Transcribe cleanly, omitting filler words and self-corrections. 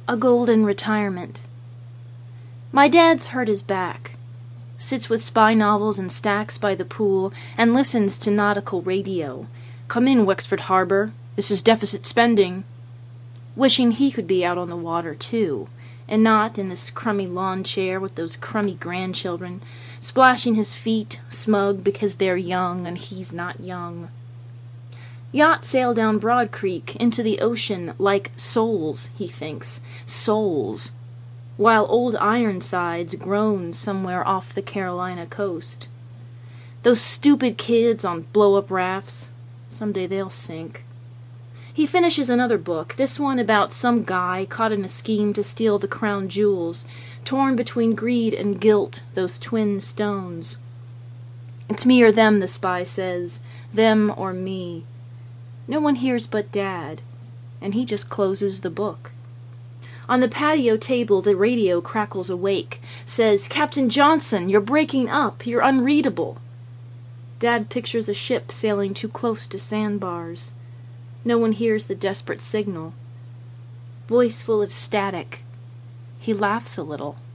A golden retirement. My dad's hurt his back. Sits with spy novels and stacks by the pool and listens to nautical radio. Come in, Wexford Harbor. This is deficit spending. Wishing he could be out on the water, too, and not in this crummy lawn chair with those crummy grandchildren, splashing his feet, smug because they're young and he's not young. Yacht sail down Broad Creek into the ocean like souls, he thinks, souls, while old Ironsides groan somewhere off the Carolina coast. Those stupid kids on blow-up rafts, someday they'll sink. He finishes another book, this one about some guy caught in a scheme to steal the crown jewels, torn between greed and guilt, those twin stones. It's me or them, the spy says, them or me. No one hears but Dad, and he just closes the book. On the patio table, the radio crackles awake, says, Captain Johnson, you're breaking up, you're unreadable. Dad pictures a ship sailing too close to sandbars. No one hears the desperate signal. Voice full of static. He laughs a little.